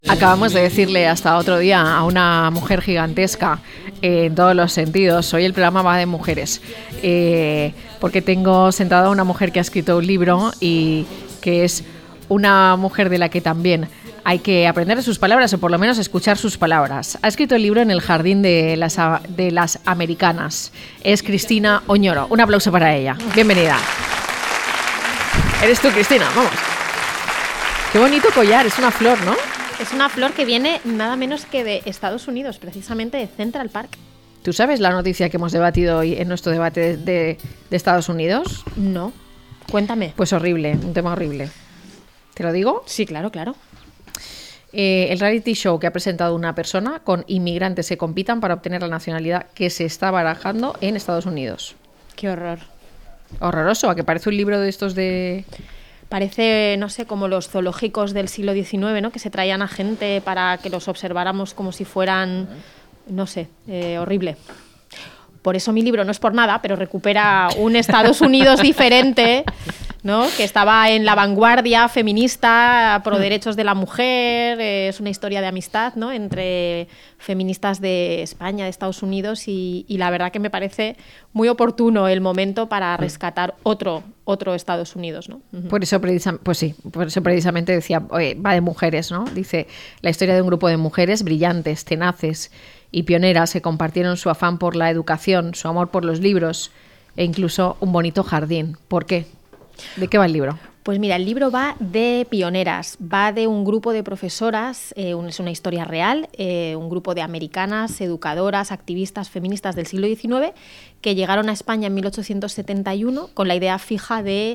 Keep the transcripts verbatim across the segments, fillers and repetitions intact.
Acabamos de decirle hasta otro día a una mujer gigantesca eh, en todos los sentidos. Hoy el programa va de mujeres, eh, porque tengo sentada a una mujer que ha escrito un libro y que es una mujer de la que también hay que aprender de sus palabras o por lo menos escuchar sus palabras. Ha escrito el libro En el jardín de las, de las americanas. Es Cristina Oñoro. Un aplauso para ella. Bienvenida. Eres tú, Cristina. Vamos. Qué bonito collar. Es una flor, ¿no? Es una flor que viene nada menos que de Estados Unidos, precisamente de Central Park. ¿Tú sabes la noticia que hemos debatido hoy en nuestro debate de, de, de Estados Unidos? No. Cuéntame. Pues horrible, un tema horrible. ¿Te lo digo? Sí, claro, claro. Eh, el reality show que ha presentado una persona con inmigrantes que compitan para obtener la nacionalidad que se está barajando en Estados Unidos. Qué horror. Horroroso, ¿a que parece un libro de estos de...? Parece, no sé, como los zoológicos del siglo diecinueve, ¿no? Que se traían a gente para que los observáramos como si fueran, no sé, eh, horrible. Por eso mi libro no es por nada, pero recupera un Estados Unidos diferente, ¿no? Que estaba en la vanguardia feminista, pro derechos de la mujer. Eh, es una historia de amistad, ¿no? Entre feministas de España, de Estados Unidos, y, y la verdad que me parece muy oportuno el momento para rescatar otro, otro Estados Unidos, ¿no? Uh-huh. Por eso precisamente, pues sí, por eso precisamente decía, oye, va de mujeres, ¿no? Dice, la historia de un grupo de mujeres brillantes, tenaces y pioneras que compartieron su afán por la educación, su amor por los libros e incluso un bonito jardín. ¿Por qué? ¿De qué va el libro? Pues mira, el libro va de pioneras, va de un grupo de profesoras, eh, un, es una historia real, eh, un grupo de americanas, educadoras, activistas, feministas del siglo diecinueve, que llegaron a España en mil ochocientos setenta y uno con la idea fija de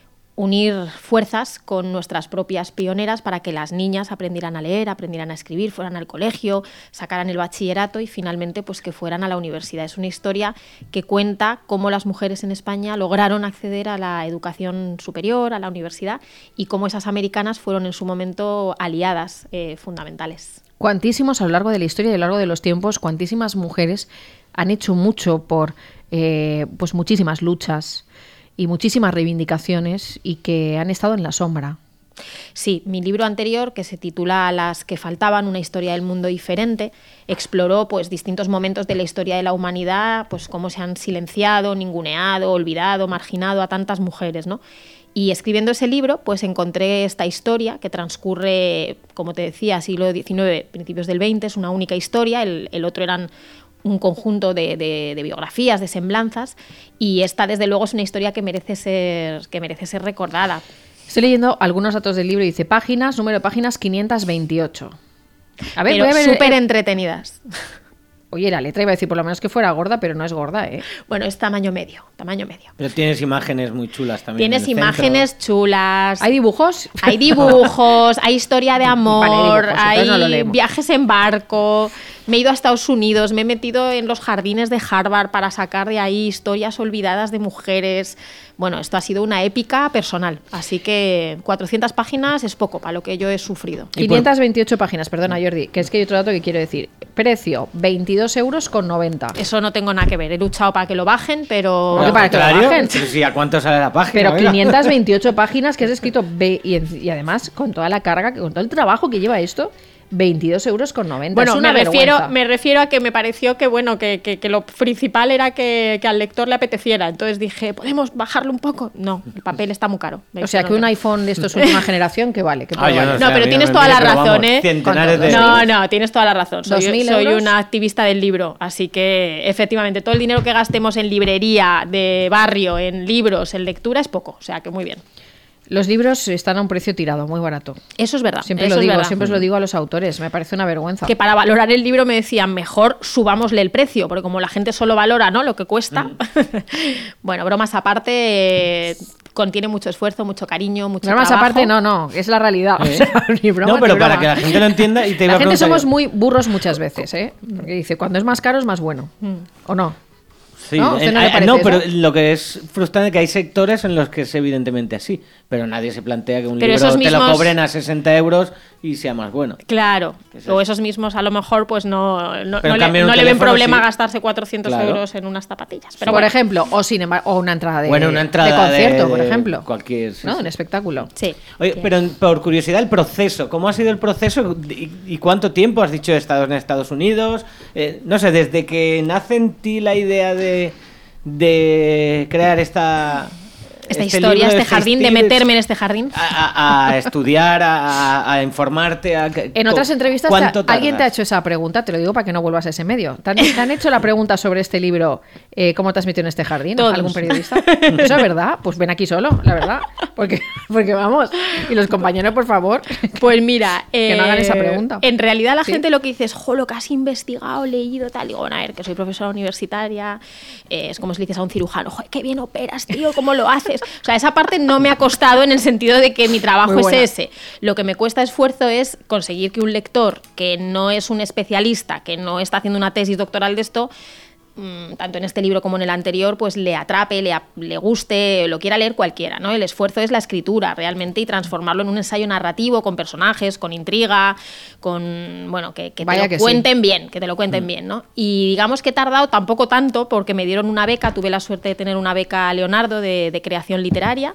unir fuerzas con nuestras propias pioneras para que las niñas aprendieran a leer, aprendieran a escribir, fueran al colegio, sacaran el bachillerato y finalmente pues que fueran a la universidad. Es una historia que cuenta cómo las mujeres en España lograron acceder a la educación superior, a la universidad, y cómo esas americanas fueron en su momento aliadas eh, fundamentales. Cuantísimos a lo largo de la historia y a lo largo de los tiempos, cuantísimas mujeres han hecho mucho por eh, pues muchísimas luchas y muchísimas reivindicaciones y que han estado en la sombra. Sí, mi libro anterior, que se titula Las que faltaban, una historia del mundo diferente, exploró pues distintos momentos de la historia de la humanidad, pues cómo se han silenciado, ninguneado, olvidado, marginado a tantas mujeres, ¿no? Y escribiendo ese libro, pues encontré esta historia que transcurre, como te decía, siglo diecinueve, principios del veinte, es una única historia, el, el otro eran un conjunto de, de, de biografías, de semblanzas, y esta desde luego es una historia que merece ser, que merece ser recordada. Estoy leyendo algunos datos del libro y dice páginas, número de páginas quinientos veintiocho. A ver, pero voy a ver, súper eh, entretenidas. Oye, la letra iba a decir por lo menos que fuera gorda, pero no es gorda, ¿eh? Bueno, es tamaño medio, tamaño medio. Pero tienes imágenes muy chulas también. Tienes imágenes centro. chulas. ¿Hay dibujos? Hay dibujos, hay historia de amor, vale, dibujos, hay no viajes en barco. Me he ido a Estados Unidos, me he metido en los jardines de Harvard para sacar de ahí historias olvidadas de mujeres. Bueno, esto ha sido una épica personal, así que cuatrocientas páginas es poco para lo que yo he sufrido. quinientas veintiocho páginas, perdona Jordi, que es que hay otro dato que quiero decir. Precio, veintidós euros con noventa. Eso no tengo nada que ver, he luchado para que lo bajen, pero... Bueno, para que lo bajen. Pero sí, ¿a cuánto sale la página? Pero venga. quinientas veintiocho páginas que has escrito, y, y además con toda la carga, con todo el trabajo que lleva esto... veintidós euros con noventa. Bueno, es una me refiero, vergüenza. me refiero a que me pareció que bueno, que, que, que lo principal era que, que al lector le apeteciera. Entonces dije, ¿podemos bajarlo un poco? No, el papel está muy caro. O sea, que un iPhone de estos última generación, que vale. Que ah, vale. No, no, sé, pero tienes no toda la pero razón, vamos, ¿eh? Centenares de... No, no, tienes toda la razón. Soy, soy euros? una activista del libro, así que efectivamente todo el dinero que gastemos en librería, de barrio, en libros, en lectura es poco. O sea, que muy bien. Los libros están a un precio tirado, muy barato. Eso es verdad. Siempre eso lo es digo, verdad. siempre os lo digo a los autores, me parece una vergüenza. Que para valorar el libro me decían, mejor subámosle el precio, porque como la gente solo valora, ¿no?, lo que cuesta. Mm. Bueno, bromas aparte, eh, contiene mucho esfuerzo, mucho cariño, mucho bromas trabajo. aparte, no, no, es la realidad. ¿Eh? O sea, ni broma, no, pero ni para broma. que la gente lo entienda y te iba La a gente somos yo. muy burros muchas veces, ¿eh? Porque dice, cuando es más caro es más bueno. Mm. ¿O no? Sí, ¿No? ¿Usted en, no le parece no eso? pero lo que es frustrante es que hay sectores en los que es evidentemente así. Pero nadie se plantea que un Pero libro esos te lo mismos- cobren a sesenta euros y sea más bueno. Claro, ¿Qué es o eso? esos mismos a lo mejor pues no, no, Pero no en le, cambio en un no le ven teléfono problema sí. gastarse cuatrocientos Claro. euros en unas zapatillas. Pero Pero por bueno, ejemplo, o sin embargo, o una entrada de, Bueno, una entrada de concierto, de- por de ejemplo. cualquier- sí, ¿No? sí. Un espectáculo. sí. Oye, que- pero por curiosidad, el proceso, ¿cómo ha sido el proceso y, y cuánto tiempo has dicho estado en Estados Unidos? Eh, no sé, desde que nace en ti la idea de, de crear esta... Esta este historia, libro, este este jardín, de estilo, meterme en este jardín. A, a- a estudiar, a, a informarte. A, En otras entrevistas, ¿cuánto te- alguien te ha tardas? hecho esa pregunta, te lo digo para que no vuelvas a ese medio. ¿Te han, te han hecho la pregunta sobre este libro, eh, cómo te has metido en este jardín? Todos. ¿Algún periodista? ¿Eso es verdad? Pues ven aquí solo, la verdad. Porque, porque vamos, y los compañeros, por favor. Pues mira, Que no hagan esa pregunta. En realidad la ¿Sí? gente lo que dice es, jo, lo que has investigado, leído, tal. Digo, bueno, a ver, que soy profesora universitaria, eh, es como si le dices a un cirujano, jo, qué bien operas, tío, ¿cómo lo haces? O sea, esa parte no me ha costado en el sentido de que mi trabajo Muy es buena. ese. Lo que me cuesta esfuerzo es conseguir que un lector que no es un especialista, que no está haciendo una tesis doctoral de esto, tanto en este libro como en el anterior, pues le atrape, le, le guste, lo quiera leer cualquiera, ¿no? El esfuerzo es la escritura, realmente, y transformarlo en un ensayo narrativo con personajes, con intriga, con, bueno, que, que te Vaya lo que cuenten bien, que te lo cuenten bien, ¿no? Y digamos que he tardado tampoco tanto porque me dieron una beca, tuve la suerte de tener una beca Leonardo de, de creación literaria,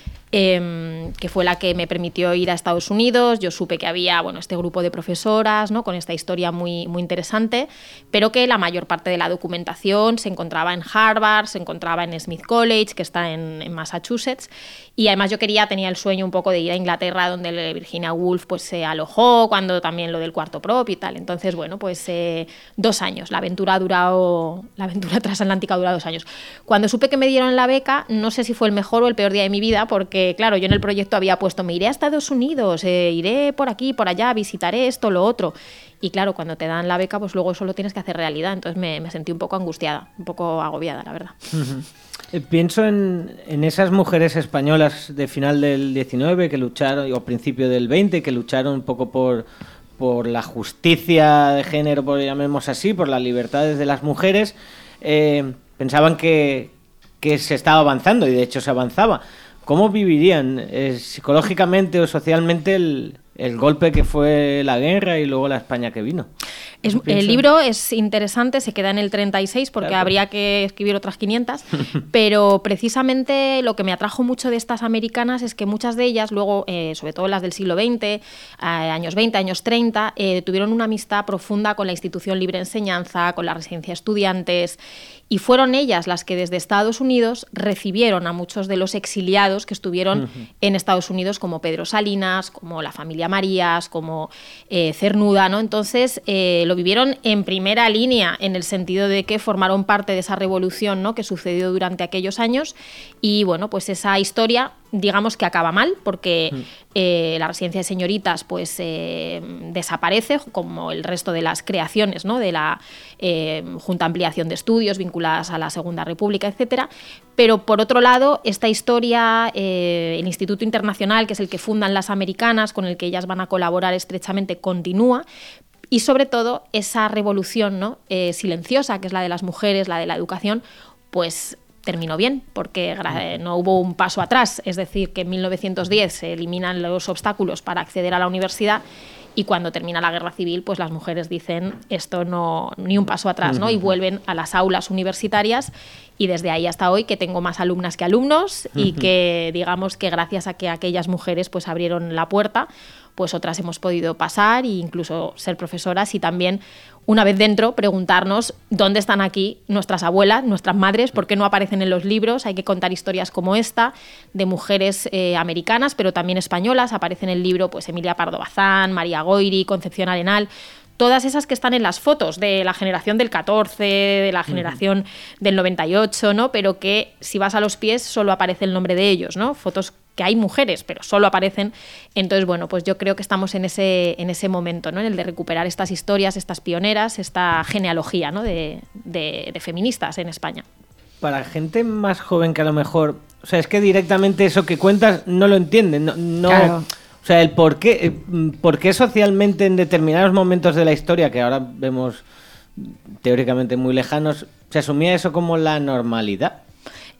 eh, que fue la que me permitió ir a Estados Unidos. Yo supe que había, bueno, este grupo de profesoras, ¿no? Con esta historia muy, muy interesante, pero que la mayor parte de la documentación se encontraba en Harvard, se encontraba en Smith College, que está en, en Massachusetts, y además yo quería, tenía el sueño un poco de ir a Inglaterra, donde Virginia Woolf pues se alojó, cuando también lo del cuarto prop y tal. Entonces, bueno, pues eh, dos años, la aventura ha durado, la aventura transatlántica ha durado dos años. Cuando supe que me dieron la beca, no sé si fue el mejor o el peor día de mi vida, porque claro, yo en el proyecto había puesto, me iré a Estados Unidos, eh, iré por aquí, por allá, visitaré esto, lo otro. Y claro, cuando te dan la beca, pues luego eso lo tienes que hacer realidad. Entonces me, me sentí un poco angustiada, un poco agobiada, la verdad. Uh-huh. Eh, pienso en, en esas mujeres españolas de final del diecinueve que lucharon, o principio del veinte, que lucharon un poco por, por la justicia de género, por llamemos así, por las libertades de las mujeres. Eh, pensaban que, que se estaba avanzando, y de hecho se avanzaba. ¿Cómo vivirían eh, psicológicamente o socialmente el, el golpe que fue la guerra y luego la España que vino? Es, el libro es interesante, se queda en el treinta y seis porque Claro. habría que escribir otras quinientas, pero precisamente lo que me atrajo mucho de estas americanas es que muchas de ellas luego, eh, sobre todo las del siglo veinte, eh, años veinte, años treinta, eh, tuvieron una amistad profunda con la institución Libre Enseñanza, con la residencia de estudiantes, y fueron ellas las que desde Estados Unidos recibieron a muchos de los exiliados que estuvieron uh-huh. en Estados Unidos, como Pedro Salinas, como la familia Marías, como eh, Cernuda, ¿no? Entonces eh, lo vivieron en primera línea, en el sentido de que formaron parte de esa revolución, ¿no? Que sucedió durante aquellos años, y bueno, pues esa historia, digamos que acaba mal, porque mm. eh, la residencia de señoritas pues eh, desaparece, como el resto de las creaciones, ¿no? De la eh, Junta de Ampliación de Estudios vinculadas a la Segunda República, etcétera. Pero por otro lado, esta historia, eh, el Instituto Internacional, que es el que fundan las americanas, con el que ellas van a colaborar estrechamente, continúa. Y sobre todo esa revolución, ¿no? eh, silenciosa, que es la de las mujeres, la de la educación, pues terminó bien, porque no hubo un paso atrás. Es decir, que en mil novecientos diez se eliminan los obstáculos para acceder a la universidad, y cuando termina la guerra civil, pues las mujeres dicen esto no, ni un paso atrás, ¿no? Y vuelven a las aulas universitarias, y desde ahí hasta hoy que tengo más alumnas que alumnos, y que digamos que gracias a que aquellas mujeres pues abrieron la puerta, pues otras hemos podido pasar e incluso ser profesoras, y también una vez dentro preguntarnos dónde están aquí nuestras abuelas, nuestras madres, por qué no aparecen en los libros. Hay que contar historias como esta de mujeres eh, americanas, pero también españolas. Aparece en el libro pues Emilia Pardo Bazán, María Goyri, Concepción Arenal, todas esas que están en las fotos de la generación del catorce, de la generación uh-huh. del noventa y ocho, ¿no? Pero que si vas a los pies solo aparece el nombre de ellos, ¿no? Fotos que hay mujeres, pero solo aparecen. Entonces, bueno, pues yo creo que estamos en ese, en ese momento, ¿no? En el de recuperar estas historias, estas pioneras, esta genealogía, ¿no? de, de, de feministas en España. Para gente más joven que a lo mejor, o sea, es que directamente eso que cuentas no lo entienden, no, no claro. O sea, el por qué, por qué socialmente en determinados momentos de la historia, que ahora vemos teóricamente muy lejanos, se asumía eso como la normalidad.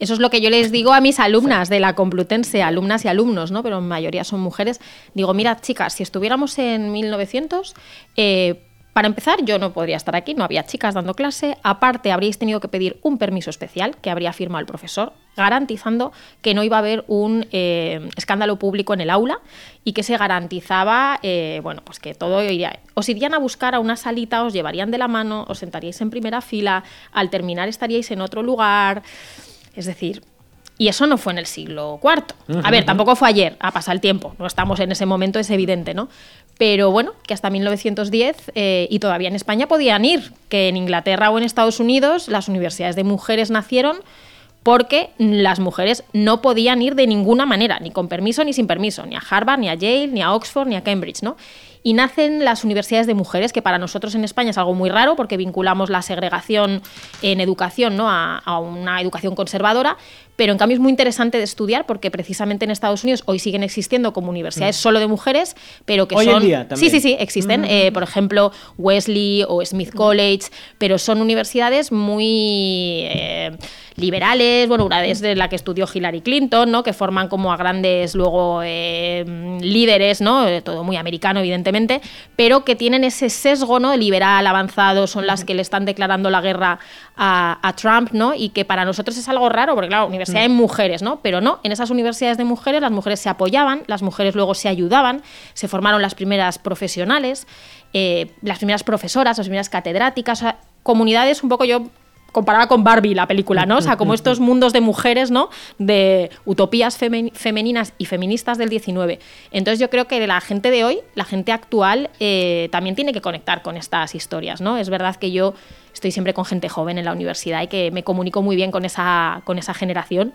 eso es lo que yo les digo a mis alumnas de la Complutense, alumnas y alumnos, ¿no? Pero en mayoría son mujeres. Digo, mirad, chicas, si estuviéramos en mil novecientos, eh, para empezar, yo no podría estar aquí, no había chicas dando clase. Aparte, habríais tenido que pedir un permiso especial que habría firmado el profesor, garantizando que no iba a haber un eh, escándalo público en el aula y que se garantizaba, eh, bueno, pues que todo iría. Os irían a buscar a una salita, os llevarían de la mano, os sentaríais en primera fila, al terminar estaríais en otro lugar. Es decir, y eso no fue en el siglo cuarto. A ver, tampoco fue ayer, ha pasado el tiempo, no estamos en ese momento, es evidente, ¿no? Pero bueno, que hasta mil novecientos diez eh, y todavía en España podían ir, que en Inglaterra o en Estados Unidos las universidades de mujeres nacieron porque las mujeres no podían ir de ninguna manera, ni con permiso ni sin permiso, ni a Harvard, ni a Yale, ni a Oxford, ni a Cambridge, ¿no? Y nacen las universidades de mujeres, que para nosotros en España es algo muy raro porque vinculamos la segregación en educación, ¿no? a, a una educación conservadora, pero en cambio es muy interesante de estudiar porque precisamente en Estados Unidos hoy siguen existiendo como universidades solo de mujeres, pero que hoy son... en día también. Sí, sí, sí, existen. Mm. Eh, por ejemplo, Wesley o Smith College, pero son universidades muy... Eh, liberales, bueno, una es de la que estudió Hillary Clinton, ¿no? Que forman como a grandes luego eh, líderes, ¿no? Todo muy americano, evidentemente, pero que tienen ese sesgo, ¿no? Liberal, avanzado, son las que le están declarando la guerra a, a Trump, ¿no? Y que para nosotros es algo raro, porque claro, universidad de mujeres, ¿no? Pero no, en esas universidades de mujeres las mujeres se apoyaban, las mujeres luego se ayudaban, se formaron las primeras profesionales, eh, las primeras profesoras, las primeras catedráticas, o sea, comunidades un poco yo... comparada con Barbie, la película, ¿no? O sea, como estos mundos de mujeres, ¿no? De utopías femen- femeninas y feministas del diecinueve. Entonces yo creo que la gente de hoy, la gente actual, eh, también tiene que conectar con estas historias, ¿no? Es verdad que yo estoy siempre con gente joven en la universidad y que me comunico muy bien con esa, con esa generación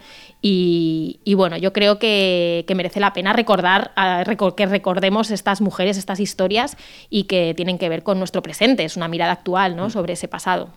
y, y bueno, yo creo que, que merece la pena recordar, uh, recor- que recordemos estas mujeres, estas historias y que tienen que ver con nuestro presente, es una mirada actual, ¿no? Sobre ese pasado.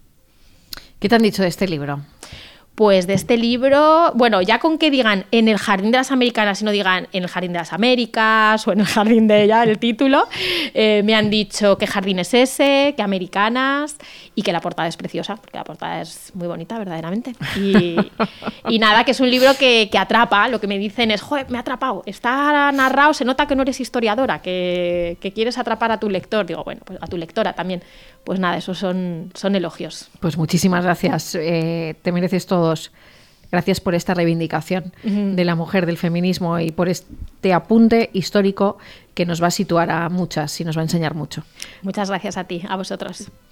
¿Qué te han dicho de este libro? Pues de este libro, bueno, ya con que digan en el Jardín de las Americanas y no digan en el Jardín de las Américas o en el Jardín de ella, el título, eh, me han dicho qué jardín es ese, qué americanas y que la portada es preciosa, porque la portada es muy bonita, verdaderamente. Y, y nada, que es un libro que, que atrapa, lo que me dicen es, joder, me ha atrapado, está narrado, se nota que no eres historiadora, que, que quieres atrapar a tu lector. Digo, bueno, pues a tu lectora también. Pues nada, esos son, son elogios. Pues muchísimas gracias, eh, te mereces todos. Gracias por esta reivindicación uh-huh. de la mujer, del feminismo y por este apunte histórico que nos va a situar a muchas y nos va a enseñar mucho. Muchas gracias a ti, a vosotros.